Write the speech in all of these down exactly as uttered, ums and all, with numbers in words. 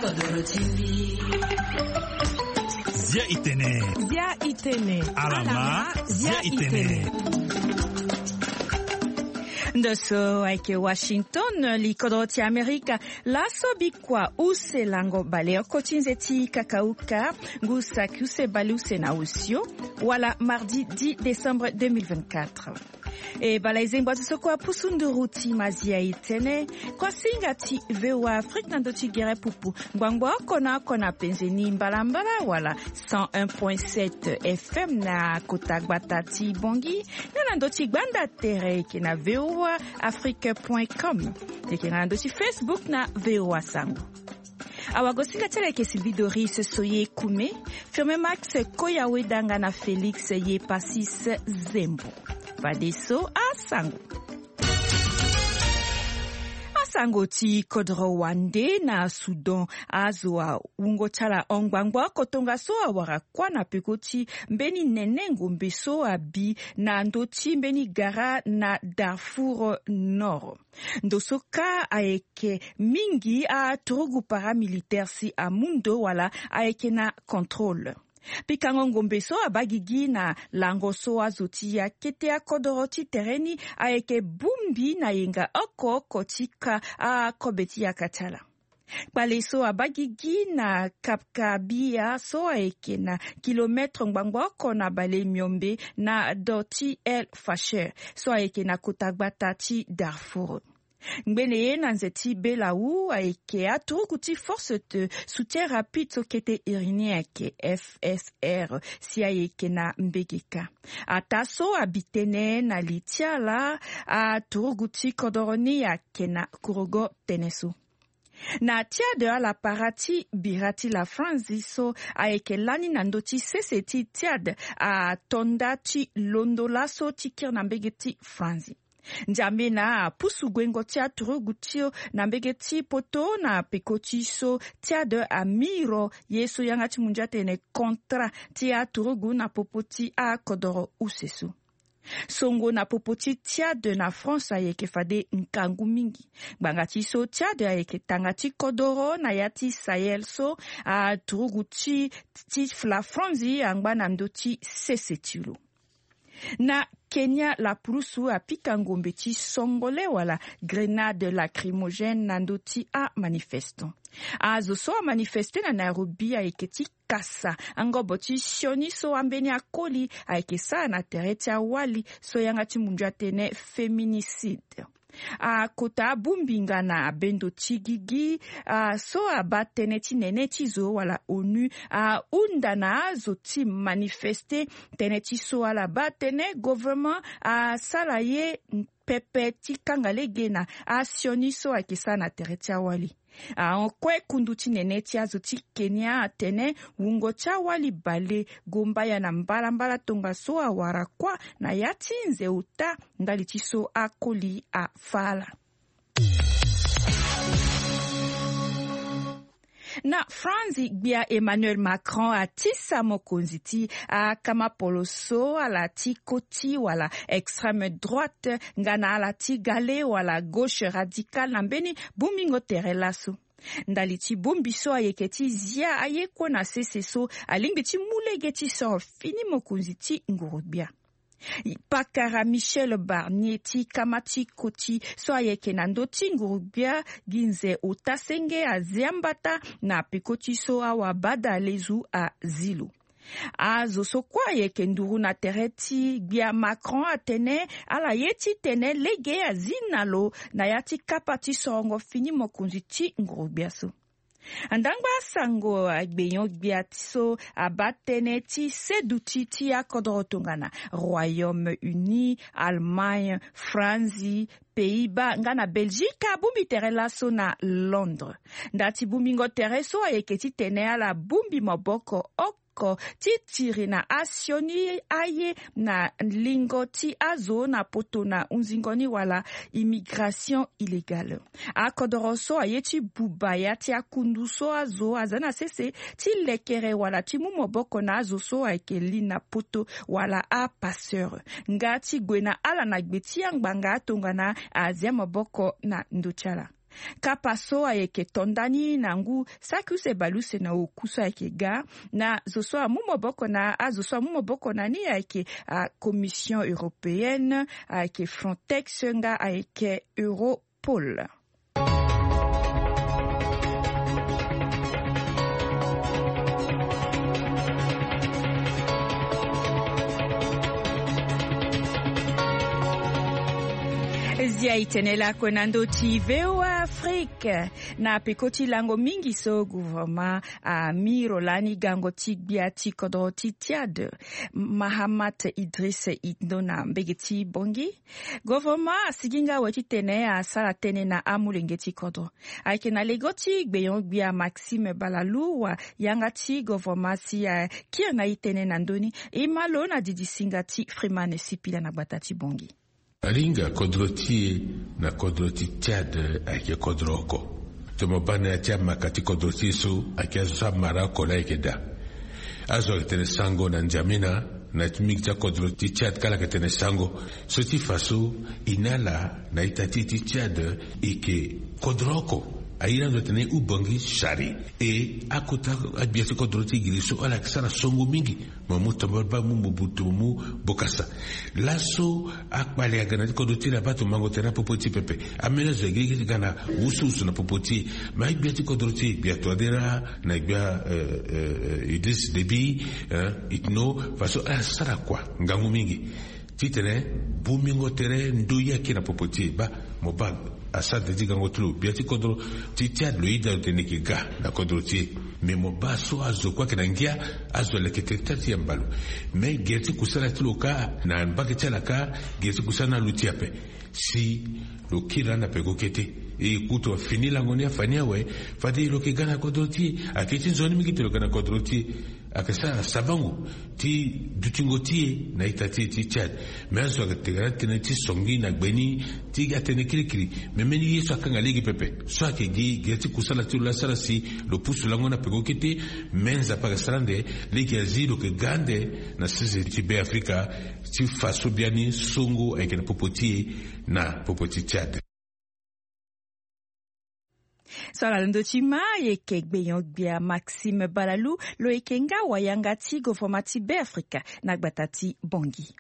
Zia Itene. Zia Itene. Alama. Zia Itene. Ndoso aike Washington likodoti Amerika laso bikwa use lango bale kotinzeti kakauka ngusa kuse baluse na usio wala mardi dix décembre deux mille vingt-quatre. E balaize mbatu soko pusunduruti mazia itene kwa singati vewa Afrique nandoti gere pupu ngwangwa kona kona penzeni mbalambala wala cent un point sept F M na Kotagbatati Bongi na nandoti gbanda tere kena vewa afrique point com teke nandoti Facebook na vewa sangu. Awagosinga tele ke Sylvie Doris Soye Kume, firme Max Koyawe Danga na Félix Ye Passis Zembo. Badeso Asango. Asango ti kodro wande na Sudan azwa ungo tala ongwangwa kotonga so awara kwa na pekoti mbeni nenengo mbeso abi na ndoti mbeni gara na Darfur Nord. Ndosoka aeke mingi a trogu paramilitaire si amundo wala aeke na contrôle. Pikango ngombeso abagigi na langoso azoti ya kete ya kodoroti tereni aeke bumbi na yenga oko kotika a kobeti ya katala. Baleso abagigi na kapkabia so aeke na kilometre ngbangwako na bale miombe na doti el fasher so aeke na Kotagbatati Darfur. Ngbene na nzeti Belaou aeke aturukuti force de soutien rapide sokete irinien ke F S R si aeke na mbegeka. Ataso abitene na litiala aturukuti kodoroni ya kena kurogo tenesu. Na tia de ala parati birati la Franziso aeke lani nandoti seseti tiad a tondati londolaso tikir na mbegeti Franzi. Njame na pusu gwengo tia turugutio na mbegeti poto na pekoti so tia de amiro yeso yangati munjate ne kontra tia turugu na popoti a kodoro usesu. Songo na popoti tia de na France ayeke fade nkangu mingi. Bangati so tia de ayeke tangati kodoro na yati Sahel so a turuguti ti la Franzi angba na mdoti sesetilu. Na Kenya la prusu a pikangombe ti songole wala grenade lacrymogène nandoti a manifestant. A zoso a manifeste na Nairobi a eketi kasa angobo ti sioni so ambeni a koli a ekesa na tereti a wali so yangati munja tene féminicide. A kota bumbinga na bendo tigigi a so abatene ti nene ti zo wala ONU a unda na zo ti manifeste tene ti so ala batene gouvernement a salaye pepe ti kangalege na a sioni so a kesa na tereti a wali. A onkwe kunduti nene ti azo ti Kenya atene wungo cha wali bale gomba ya na mbala mbala tonga so awara kwa na yati nze uta ngali ti so akoli a fala. Na Franzi bia Emmanuel Macron a tisa mokonziti a kama poloso a la ti koti wala extrême droite ngana la ti gale wala gauche radicale nambeni bumingo terelaso. Ndali ti bombiso ayeketi zia ayeko na seseso alingi ti mulege ti so fini mokonziti ngurubia. Pakara Michel Barnier ti kamati koti so ayeke na ndoti ngurubia ginze utasenge a ziambata na pekoti so awa bada lezu a zilu. A zoso kwa yeke nduru na tereti bia Macron atene ala yeti tene lege a zinalo na yati kapati songo fini mokunzi ti ngurubia so. Andangba sango agbeyon biatiso abatene ti seduti ti akodrotongana Royaume-Uni, Allemagne, France, Pays-Bas, ngana Belgique, bumbi terelaso na Londres. Ndati bumingo tereso ayeketi tene ala bumbi moboko ok ti tiri na asioni aye na lingo ti azo na poto na unzingoni wala immigration illégale. A kodoroso aye ti bubaya ti akunduso azo azana sese ti lekere wala ti mumoboko na azo so ayeke li na poto wala a passeur. Nga ti gwena ala na gbe ti angbanga atongana azia moboko na ndotiala. kapaso ayeke tondani nangu sakuse baluse na okuso ayeke ga na zo so amumoboko na azo so amumoboko na ni ayeke a Commission européenne ayeke Frontex nga ayeke Europol. Zia itenela kwenando ti V O A Afrique na pekoti lango mingi so gouvernement a mirolani gango ti gbia ti kodro ti Tchad Mahamat Idriss Itno na mbegeti bongi gouvernement siginga weti tene a sala tene na amulenge ti kodro ayeke na legoti gbeyon gbia Maxime Balalou wa yanga ti gouvernement si uh, kir na itene na ndoni imalo na didi singa ti Freeman Sipila na gbata ti bongi. Ringa kodroti na kodroti Tchad ake kodroko. Tomo bana ya tia makati kodroti su ake azusa mara kola eke da. Azo ketene sango na njamina na tumikita kodroti Tchad kala ketene sango. Soti faso inala na itatiti Tchad eke kodroko. Aira ndo tene ubongi shari e akuta abiasi kodroti giliso ala kisara songo mingi mamuta barba mu mubutu mu bokasa laso akbali agana kodroti la bato mango tena popoti pepe amena zagiri gana ususu na popoti ma biati kodroti biato adera na bia Idriss Déby Itno faso asara kwa ngangu mingi titene bumingo tere ndoya kina popoti ba moba asante diga ngotlu biati kodro ti Tchad lo ida teniki ga na kodro ti me moba so azo kwa kina ngia azo le keteti ya mbalu me gerti kusala tuloka na mbake chala ka gerti kusana lutiape si lo kila na pego kete e kuto fini langonia fania we fadi lo kigana kodro ti akiti nzoni mingi lo kana kodro ti akasa sabangu ti dutingotie na itati ti Tchad mezo akategara tene ti songi na gbeni ti gatene kirikiri memeni yeso akanga ligi pepe so akegi geti kusala ti la sala si lo pusu lango na pego kete menza pa sarande ligi azilo ke gande na sisi ti be Afrika ti faso biani songo ayeke na popoti na popoti Tchad. Sala lendo chima yeke gbeyon gbia Maxime Balalou lo ekenga wayanga ti gouvernement ti be Afrika na gbata ti bongi.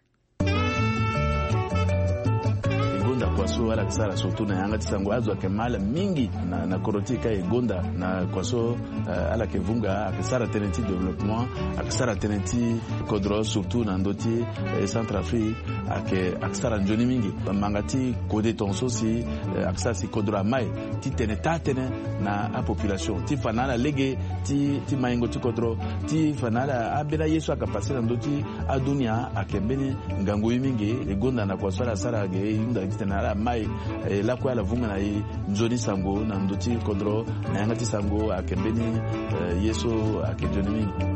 Gonda kwaso ala kisara surtout na yanga tisango azo akemala mingi na na korotika e gonda na kwaso uh, ala kevunga akisara tenenti development akisara tenenti kodro surtout na ndoti uh, Centrafrique ake akisara njoni mingi mangati kode tonso si uh, akisara si kodro amai ti teneta tene na a population ti fanala lege ti ti maingo ti kodro ti fanala abela yesu akapasi na ndoti adunia akembeni ngango mingi e gonda na kwaso ala sara ge yunda na la mai la kwa la vunga na njoni sango na ndoti kodro na yanga ti sango akembeni yeso akejoni mingi.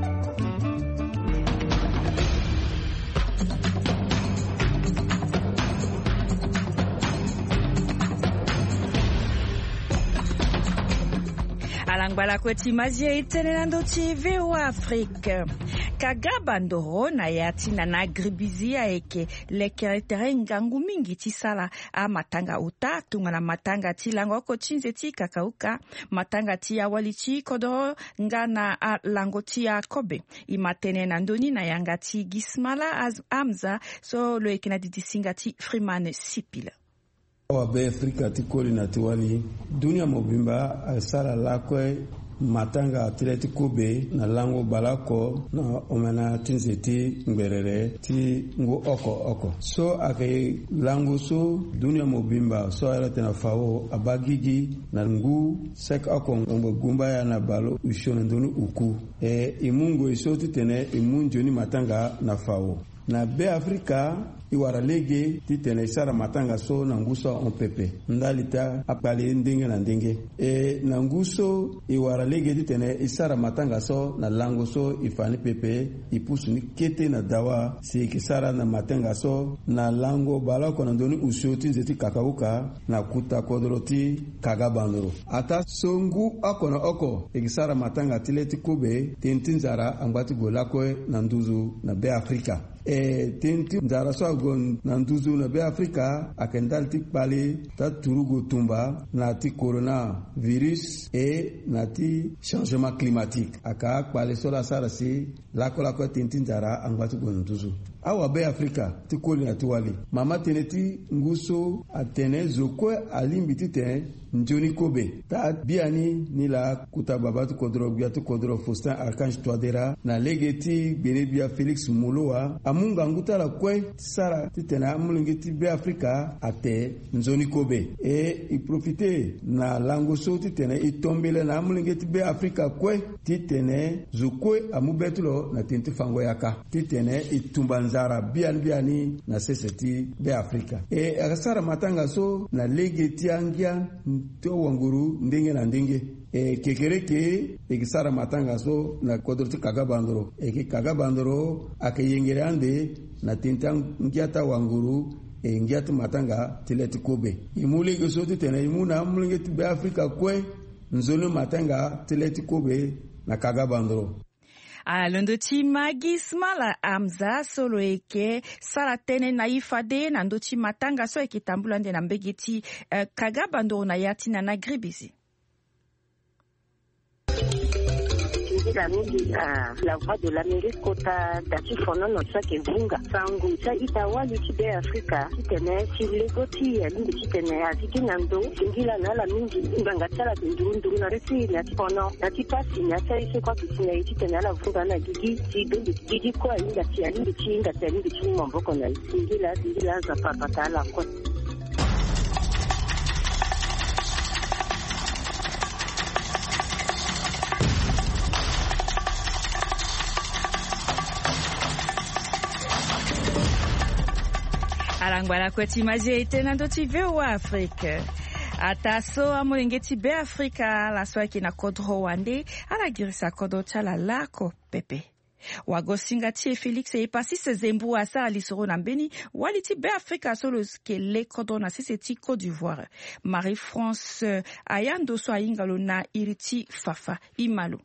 Alangbala kweti mazie itene na ndoti V O A Afrique. Kagaba ndoro na yati na nagribizia eke lekere tere ngangu mingi ti sala a matanga uta tunga na matanga ti lango ko chinze ti kakauka matanga ti awali ti kodoro nga na a lango ti a kobe i matene na ndoni na yanga ti Gismala Amza so lo eke na didi singa ti Freeman Sipila. Wa be Afrika ti koli na ti wali dunia mobimba a sala lakwe matanga atleti kobe na lango balako na omena tinzeti ngberere ti ngo oko oko so ake lango so dunia mobimba so ala tena fawo abagigi na ngu sek oko ngombo gumba ya na balo ushona ndonu uku e imungo iso titene imunjo ni matanga na fawo na be Afrika iwara lege titene isara matanga so na nguso on pepe ndalita apali ndenge na ndenge e na nguso iwara lege titene isara matanga so na lango so ifani pepe ipusu ni kete na dawa si kisara na matanga so na lango balako na ndoni usho tinzeti kakauka na kuta kodroti kagabandoro ata songu ako na oko ikisara matanga tileti kube tintinzara ambati golako na nduzu na be Afrika e tinti nzara so gon na nduzu na be Afrika akendal ti pale ta turugo tumba na ti corona virus e na ti changement climatique aka pale so la sara si la ko la ko tinti nzara angwatu gon nduzu awa be Afrika ti koli na ti wali mama teneti nguso atene zokwe alimbiti te njoni kobe ta biani ni la kuta babatu kodro biatu kodro Faustin Archange Touadéra na legeti benebia Felix Moloa amunga nguta la kwe sara titena mulungeti be Afrika ate njoni kobe e i profite na langoso titena itombele na mulungeti be Afrika kwe titene zokwe amubetulo na tenti fango yaka titene itumba nzara biani biani na seseti be Afrika e akasara matanga so na legeti angia to wanguru ndenge na ndenge e kekereke ekisara matanga so na kodorti kagabandoro eke kagabandoro akayengere ande na tintang ngiata wanguru e ngiata matanga tileti kobe imule geso tena imuna mulengeti be Afrika kwe nzolo matanga tileti kobe na kagabandoro. Alondo ti magisma la amza solo eke saratene na ifade na ndo ti matanga so eke tambulande na mbegeti uh, kagabando na yati na nagribisi. La la voix de l'Amérique kota dati fono no sake vunga sangu cha itawa yutibe Afrika kitene chilegoti ya lindi kitene aziki nando singila na la mingi nganga chala ndurundu na resi na tipono na tipasi na cha ise kwa kitene kitene la vunga na gigi tibendi gigi kwa inga ti alindi chinga ti alindi chinga mboko na singila singila za papata la kwa. Arangwala kweti maje tena ndo tive wa Afrika. Ataso amulengeti be Afrika la swaki na kodro wande ala girisa kodo chala lako pepe. Wagosinga tie Felix e pasi se zembu asa alisoro na mbeni waliti be Afrika solo ke le kodo na sisi ti Côte d'Ivoire. Marie-France ayando so ayingalo na iriti fafa imalo.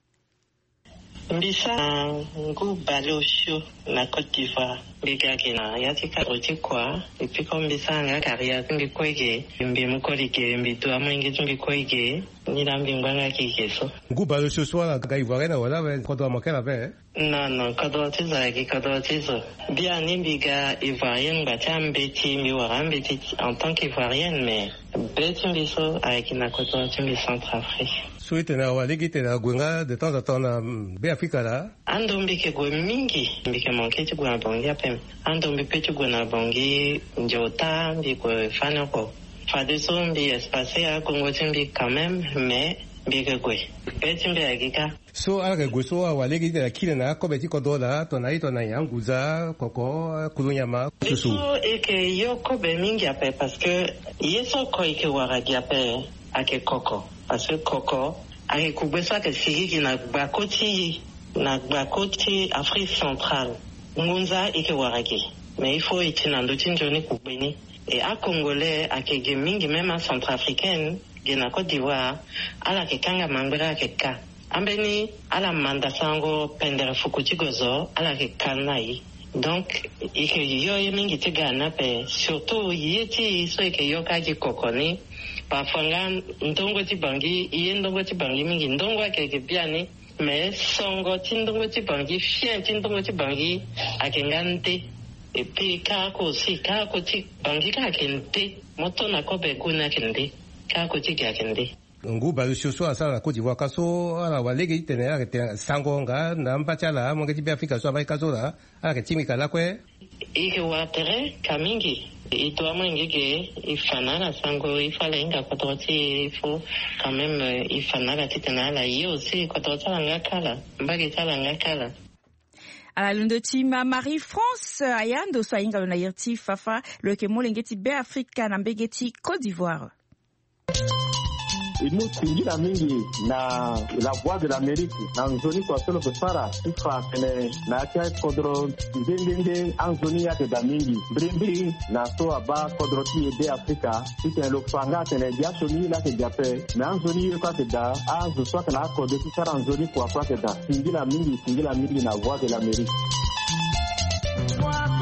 Mbisa ngu balosho na Côte d'Ivoire biga kina yati ka oti kwa epi ko mbisa nga karia ngi kwege mbi mukolike mbi to amwengi ngi kwege ni lambi ngwanga kikeso ngu balosho swala ga ivoirien wala we kodo makela be non non kodo tiza ki kodo tizo bien ni biga ivoirien ba tambeti mi warambe ti en tant qu'ivoirienne mais beti mbiso avec na kodo timbi Centrafrique. Souhaite na waligi tena gwenga de temps en temps na be Afrika la ando mbike gwe mingi mbike monketi gwe bongi apem ando mbipeti gwe na bongi njota mbike fana ko fadeso mbi espace ya Congo timbi quand même mais mbike gwe beti mbi agika so ala gwe so waligi de kile na ko beti ko dola to na ito na yanguza koko kulunyama susu so eke yo ko be mingi ape parce que yeso ko ike waragi ape ake koko parce que koko ake kubesa ke sigi na bakoti na bakoti Afrique centrale ngunza ike waragi mais il faut itina ndo tinjoni kubeni et à congolais ake gemingi même en centrafricaine gena Côte d'Ivoire ala ke kanga mambera ke ka ambeni ala manda sango pendere fukuti gozo ala ke kanai donc ike yo yemingi tigana pe surtout yeti so ike yo kaji kokoni pafanga ndongo tibangi iye ndongo tibangi mingi ndongo akeke biani mais songo tindongo tibangi fien tindongo tibangi akengante et puis kako si kako tibangi kakente moto na kobe kuna kende kako tigakende ngu balusho so asala Côte d'Ivoire kaso ala walegi tene ala sangonga na mpachala mongeti be Afrika so abai kaso la ala ketimika la kwe ike watere kamingi ito amengege ifanana sango ifalenga kototi ifo quand même ifanana titana la yo aussi kotota ngakala mbagi tala ngakala ala lundo tima Marie-France ayando so ingalo na yerti fafa le ke molengeti be Afrika na mbegeti Côte d'Ivoire. Nous tingira mingi na la voix de l'Amérique na nzoni kwa solo kusara ifa kene na kia kodro ndenge anzoni ya da mingi brimbi na so aba kodro ti de Afrika ite lo fanga tene dia soni la ke jape na anzoni yo kwa da azu so kana kodro ti sara anzoni kwa kwa da tingira mingi tingira mingi na voix de l'Amérique.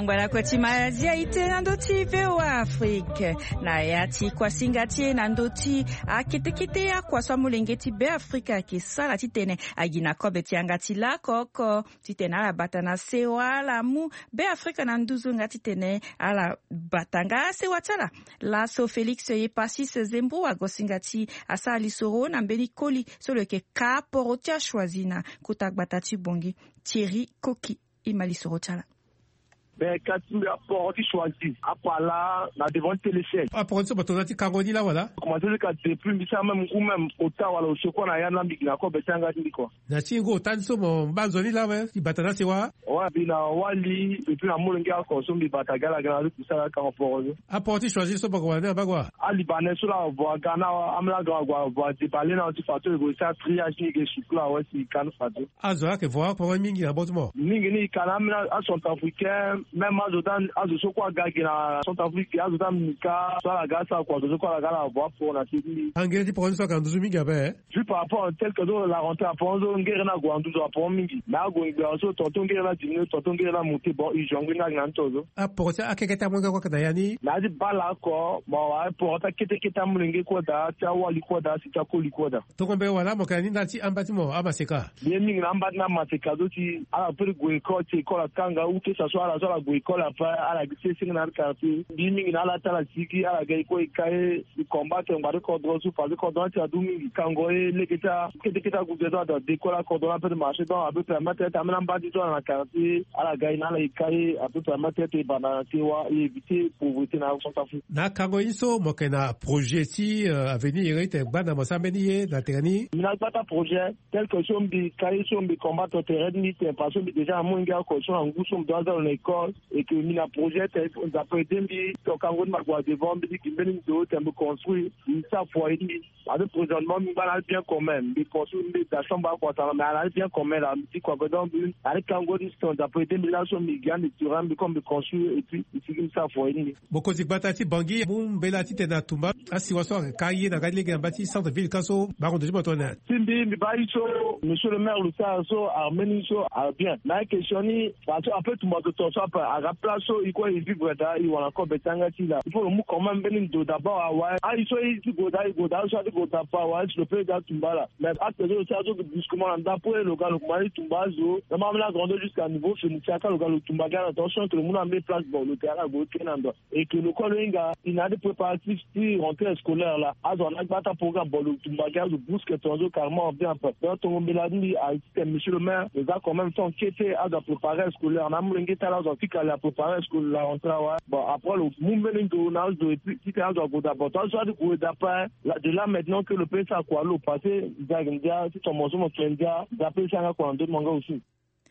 Ngwala kwa timazia ite nandoti veo Afrique na yati kwa singati nandoti akitekite ya kwa swa mulengeti be Afrika kisala titene agina kobe tiangati la koko titene ala batana sewa la mu be Afrika nanduzu ngati tene ala batanga sewa tala la so Felix ye pasis zembu agosingati asa alisoro na mbeni koli solo ke ka porotia choisina kutak batati bongi Thierry Koki imalisoro tala. Ben, quand tu as porté choisi, à part là, na devant téléphone. Ah, pour ça, tu as dit Cangoni là, voilà. Comment tu dis que tu plus, mais ça même, ou même, autant, voilà, je crois, na yana mbiki, na ko, ben, sanga, ndi quoi. Na singo, tant so, mon banzoni là, ouais, si batana, c'est wa. Ouais, puis na wali, et puis na moulenga, consomme, bi batagala, gana, tout ça, là, quand on porte. Ah, porté choisi, so, bagwa, ne, bagwa. Ah, libanais, so, là, voit, gana, amla, gwa, voit, déballer, na, tu fato, go, ça, triage, ni, ke, chouk, là, ouais, si, kan, fato. Ah, zo, que voir, pour un mingi, à bâtiment. Mingi, ni, kanamina, à son africain, même à zotan, azo sokwa gagi na Centrafrique azo tamika sala gasa kwa azo sokwa la gala voix pour na tili angere ti pour ça quand douze mingi abe vu par rapport tel que la rentrée à Ponzo ngere na gwa douze pour mingi na go ngero tonton ngere na dino tonton ngere na monter bon i jongu na ngantozo a pour ça akeketa mwanga kwa kadayani na di bala ko bon wa pour ta kete keta mulenge ko da ta wali ko da si ta ko li ko da to kombe wala mo kani ndati ambatimo amaseka bien mingi na ambat na maseka do ti ala per go ko ti ko la kanga ou que ça soit la soit la go ko la à la gissé dans le quartier bimi na la tala siki ala ga ko ikae combattre ngare ko do su fa ko do ta dumi kangoe leketa kete keta ku do da de ko la ko do la peut marcher dans a peu permettre ta mena ba di dans la quartier ala ga ina la ikae a peu permettre te bana te wa éviter pauvreté na Centrafrique na kangoe so mo kana projet ti à venir ite bana mo sambeni na terani na pas ta projet tel que som bi kai som bi combattre terrain ni te parce que déjà mon gars ko so en gusum dans dans l'école et que mina projet d'après Dembi to kangon magwa devant bi ki benin do tembe construire ça fois ni avec présentement mi bana bien quand même bi construire bi da chambre quoi ça mais ala bien quand même la mi quoi donc avec kangon sto d'après Dembi là so mi gane turam bi comme construire et puis ici ça fois ni boko zikbatati bangi bum belati te na tumba asi waso kaye na gadile ga bati centre ville kaso ba ko de botona simbi mi ba iso monsieur le maire le ça so armeni so bien na question ni parce après tout monde to ça à la place il quoi il vivre da il wala ko betanga ti là il faut mu quand même benin do d'abord awa ah il so il go da il go da so go da pa wa le peut da tumbala mais après ça so brusquement da pour le gars le mari tumbazo na même la grandeur jusqu'à niveau finitia ka le gars le tumbaga attention que le monde a mis place bon le terrain go kenando et que le colinga il a des préparatifs pour rentrée scolaire là a on a bata programme bon le tumbaga le brusque tonzo carrément bien après dans ton meladi a été monsieur le maire les gars quand même sont quittés à préparer scolaire na mulenge tala zo fika la préparer scolaire la rentrée bon après le mouvement de Ronald de petit à go d'abord ça de go d'après de là maintenant que le pays ça quoi le passé d'agendia si ton mozo mon tenda d'après ça quoi en deux manga aussi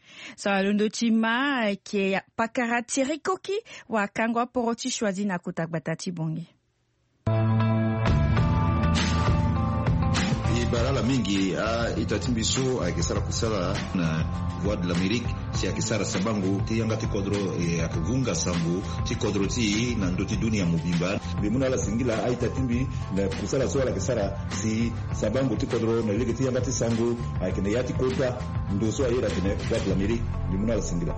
sa lundo tima ke pakara Thierry Koki wa kangwa poroti choisi na kutak batati bongi barala mingi a itatimbiso akisara kusala na voix de l'Amérique si akisara sabangu ti yanga ti kodro e akuvunga sambu ti kodro ti na ndoti dunia mubimba bimuna la singila a itatimbi na kusala so la kisara si sabangu ti kodro na lege ti yanga ti sangu akine yati kota ndoso ayira tene voix de l'Amérique bimuna la singila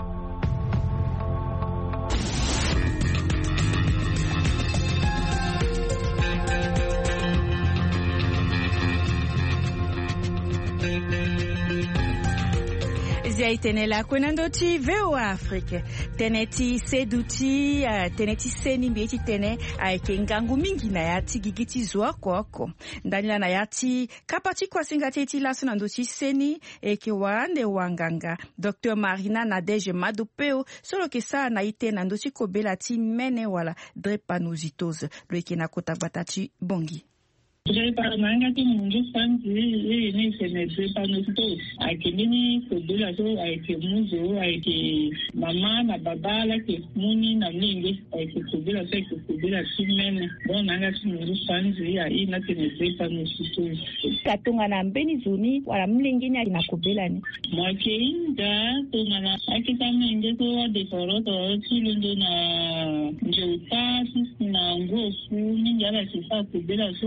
zia tenela kwenando ti veo Afrique teneti seduti uh, teneti seni mbeti tene aike ngangu mingi na yati gigiti zwa kwako ndani na yati kapati kwa singati ti laso nando ti seni eke wande wanganga Docteur Marina Nadege Madupeo solo ke sa na ite nando ti kobela ti mene wala drépanocytose lo eke na kota batati bongi Parmanga ti mungu santi e ni se ne drépanocytose aike nini kobela so aike muzo aike mama na baba la ke muni na mingi aike kobela so aike kobela ti mene bon nanga ti mungu santi ya ina te ne drépanocytose katunga na mbeni zuni wala mlingini na kobela ni mwake inda tunga na aike ta mingi so de koroto ti lundo na njeuta na ngofu mingi ala se sa kobela so aike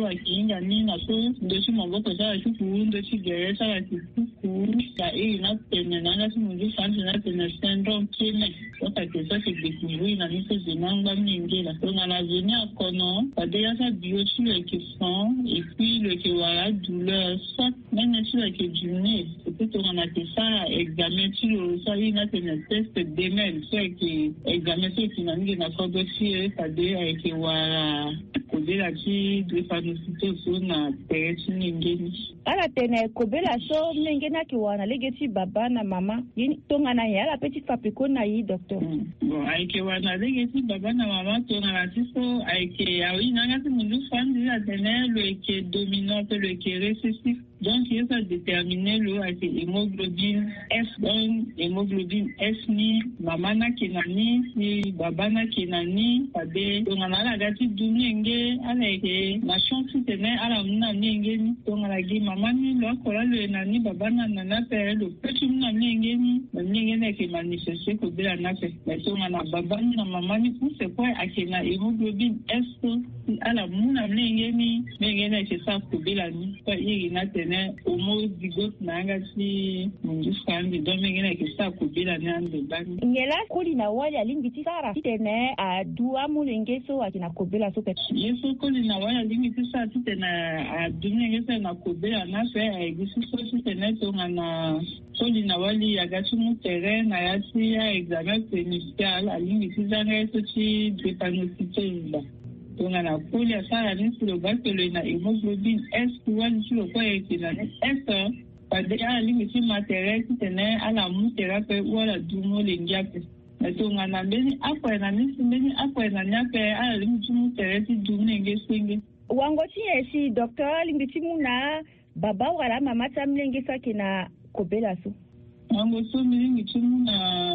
Nanga Nina so ndoshi maboko za chuku ndoshi gereza la kikuku ya hii na tena nanga si mungu fanzi na tena syndrome kime soka kesa se découvrir na niso zinanga mingela so na zenia kono padeya sa biochi le kisan et puis le kiwara douleur soit même sur le kidune peut-être on a que ça examen sur ça il na tena test demel soit qui examen sur qui nangi na kodofie padeya kiwara kodela ki drépanocytose na peresi ningeni ala tena kobela so mengena kiwana legeti baba na mama yini tonga na yala petit fabriko na yi docteur bon aike wana legeti baba na mama tonga na tiso aike awi nanga ti mundu fandi la tena le qui dominant le qui récessif donc il va déterminer le avec hémoglobine F donc hémoglobine F ni mama na kinani ni baba na kinani pade tonga na la gati dunenge ala ke ma chance tena ala mna nenge tonga la gi mama ni lo kola le nani baba na nana pe le petit mna nenge ni nenge ne ke manifester ko bila na pe tonga na baba na mama ni pour c'est quoi akena hémoglobine S ala mna nenge ni nenge ne ke sa ko bila ni pa iri na tena homozygote nanga si mundu fandi donc nenge ne ke sa ko bila ni ande bani ngela kuli na wali alingiti sara tena a dua mulenge so akina ko bila so pe yeso kuli na wali alingiti sa tena a dunenge sa na ko bila na fe egisi so tena tonga na kuli na wali agati mu terrain na yati ya examen pénicial alingiti zanga so ti drépanocytose tonga na kuli asara ni sur le bac le na hémoglobine S wali sur le quoi ekina S pade alingiti matériel tena ala mu thérapie wala dumo lengiape tonga na beni akwa na nisi beni akwa na nyape ala lingiti mu tereti dunenge singe wangoti esi docteur lingiti muna baba wala mama tamlenge sakina kobela so wango so lingiti muna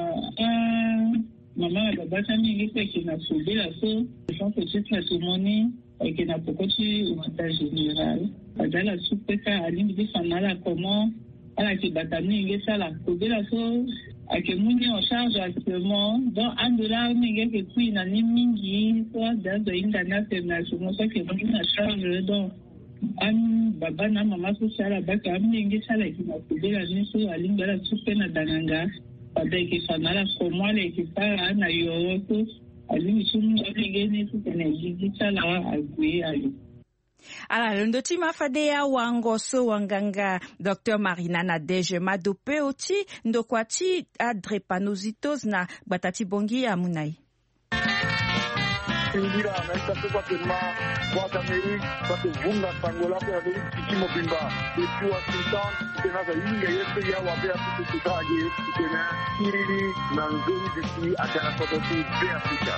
eh mama baba tamlenge sakina kobela so je pense que c'est la moni et na pokoti au état général adala supeka alingiti fanala comment ala ki batani ngesa la kobela so ake muni en charge actuellement donc un dollar nenge ke kui na ni mingi soit dans inga national so ke muni na charge donc an baba na mama so sala baka nenge sala ki na kobela ni so alingala supe na dananga pada ke fanala comment le ki para na yo so alingi sumu nenge ni so tena digital agwe ali ala londo ti mafadea wangoso wanganga Docteur Marina Nadege madope oti ndokwati a drépanocytose na batati bongi ya munai Indira na itape kwa kema kwa Amerika kwa kuvunga sangola kwa Amerika kimo bimba ikiwa sultan tena za inga yetu ya wabea tutukage tena kiriri na ngoni diki akana kodoti be Afrika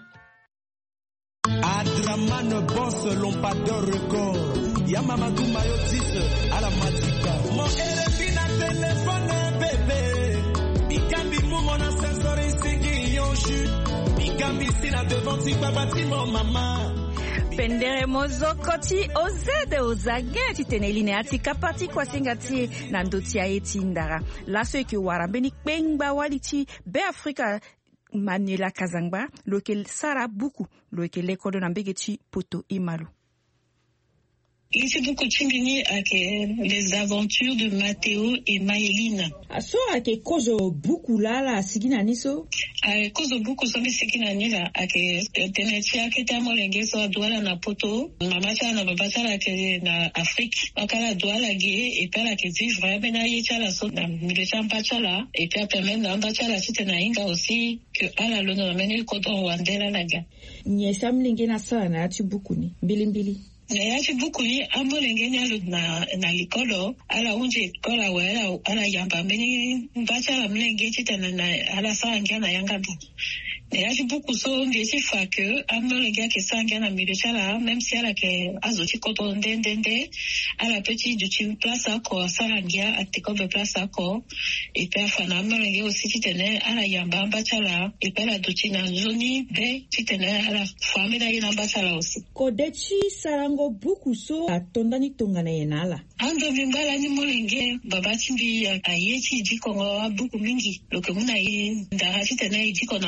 Adramane bosse Lompador record Yamamadou Mayotis à la matika Mon erefina téléphone bébé Ikambi moumo na sensori sigi yonshu Ikambi sina devant si babati mon mama pendere mozokoti ozede ozage titeneline ati kapati kwa singati na ndoti ya eti ndara laso eki warambeni kpengba waliti be Afrika Manuela Kazangba loke sara buku loke lekodo na mbegeti poto imalu Ici beaucoup chingini ake les aventures de Matteo et Maëline. Aso ake kozo buku lala sigina niso? Ake kozo buku sobi sigina nila ake tenetia ake tamo lengeso adwala na poto. Mama cha na baba cha ake na Afrique. Akala adwala ge et pala ke vivre bena yecha la so na milecha mpacha la et puis après même na mpacha la site na inga aussi que ala lono meni kodo wandela laga. Nyesa mlinge na sana ati buku ni mbili mbili. Yachi buku ni ambo lengenya na na likolo ala unje kola wala ala yamba meni mbacha la mlenge chitana na ala sanga na yanga bu. Yachi buku so ndesi fa que ambo lengenya ke sanga na milecha la même si ala ke azoti koto ndendende ala petit du team place ako sarangia atiko be place ako et puis afana ambo lengenya aussi chitana ala yamba mbacha la et puis la dutina zoni be chitana ala fami da ina mbacha la aussi. Kodechi sarang buku so atondani tongana yenala ando bimbala ni molenge babati mbi ayechi jiko wa buku mingi loke muna yi ndahati tena jiko na buku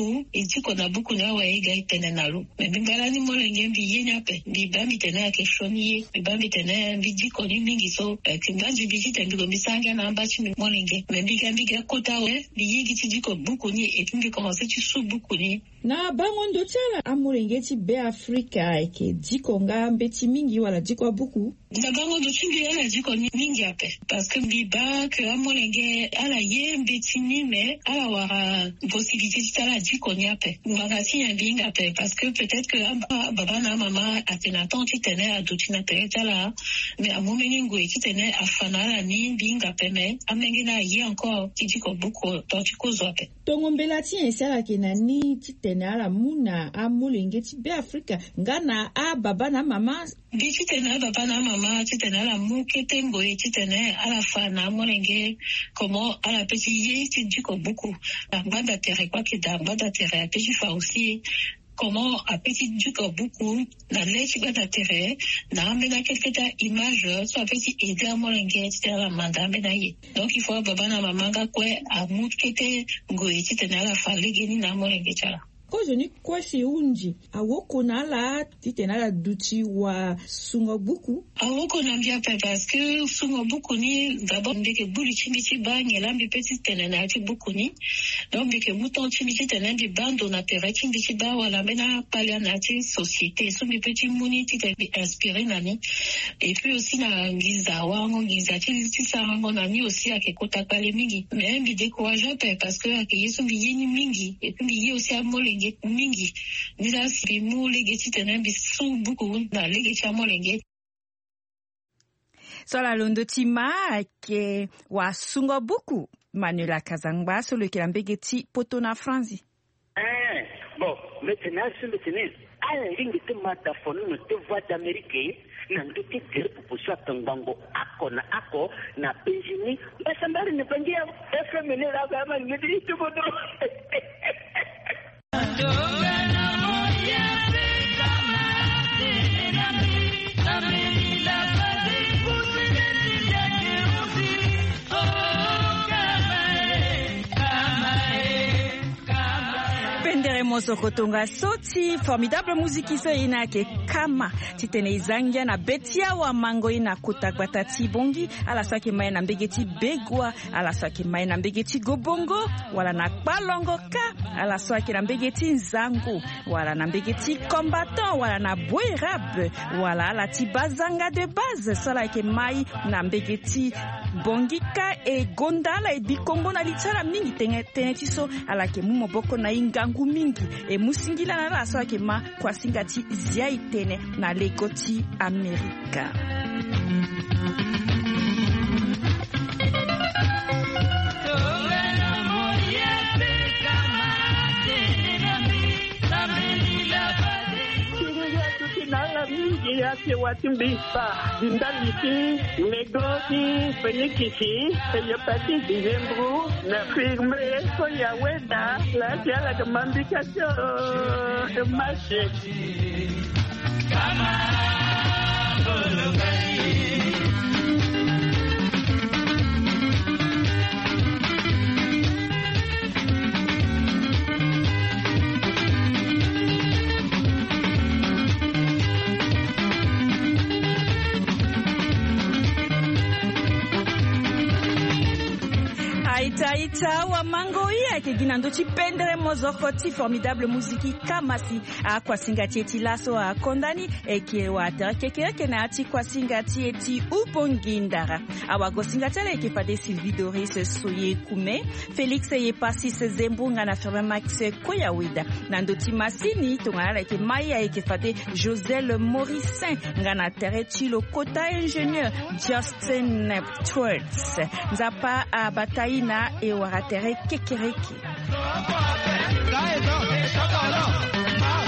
buku ijiko na buku na wa ega itene nalu me bimbala ni molenge mbi yenya pe biba mitene ya keshoni biba mitene bijiko ni mingi so kinganji bijite mbigo misanga na ambachi molenge me biga biga kota we biyigi tijiko buku ni etumbi commencer tu sou buku ni na bango ndo chala amolenge ti be Afrika eke jiko nga mbeti mingi wala jiko buku na bango ndo chimbi ala jiko ni mingi ape parce que biba que amolenge ala ye mbeti ni me ala wara possibilité de la jiko ni ape magasi ya binga ape parce que peut-être que baba na mama atena tanti tene adutina tene tala mais à momeni ngwe ki tene afana la ni binga ape me amenge na ye encore jiko buku to jiko zo ape tongombela ti esala kenani ti tene ala muna amolenge ti be Afrika ngana a baba na mama bi ti tene baba na mama ti tene ala mukete ngwe ti tene ala fana molenge comment ala petit ye ti jiko buku la banda terre quoi que da banda terre petit fa aussi comment a petit jiko buku na leti banda terre na mena quelques images soit petit aider molenge ti la manda mena ye donc il faut baba na mama ga kwe a mukete ngwe ti tene ala fa legeni na molenge chala ko joni kwa si unji awoko na la titena la duti wa sungo buku awoko na mbia pe parce que sungo buku ni d'abord ndeke buli chimiti bangi lambi petit tena na ti buku ni donc ndeke muton chimiti tena bi bando na pere chimiti ba wala mena pale na ti société so mi petit muni ti te inspiré nani et puis aussi na ngiza wango ngiza ti ti sarango na ni aussi akekota pale mingi mais bi décourager pe parce que akeyeso bi yeni mingi et puis bi aussi amole mingi nila simu legeti tena bisu buku na legeti amolenge sola londo tima ke wa sungo buku Manuela Kazangba sur le kilambegeti poto na franzi eh bon maintenant sur le tennis ala lingi te mata fonu no te voix d'Amérique na ndike tere pupushwa tangango ako na ako na penjini basambari ne pangia F M ne la kama ni tu bodo Pendere moso kotonga soti formidable musique iso ina ke kama titene izangia na betia wa mango ina kutakwata tibongi ala saki mai na mbegeti begwa ala saki mai na mbegeti gobongo wala na palongo ka ala saki na mbegeti nzangu wala na mbegeti combattant wala na boirab wala ala tibazanga de base sala ke mai na mbegeti bongika e gondala e bikongo na litara mingi tenge tenge tiso ala ke mumo boko na ingangu mingi e musingila na la soa ke ma kwa singati zia itene na legoti Amerika. Yake watimbisa dindaliti negoci fenikisi yepati dizembru na firme so ya weda la tiala kamambikacho mashe kama Ita ita wa mango ya ke ginando ti pendere mozoko ti formidable musiki kamasi a kwa singati eti laso a kondani e ki wa terkeke ke na ati kwa singati eti upongindara awa go singati le ke pade Sylvie Doris soye kume Felix ye pasi se zembunga na firme Max Koyawida nando ti masini tonga le ke maya e ke pade Joselle Morissin ngana tereti lo kota ingénieur Justin Twerts nzapa a bataille na e waratere kekereke.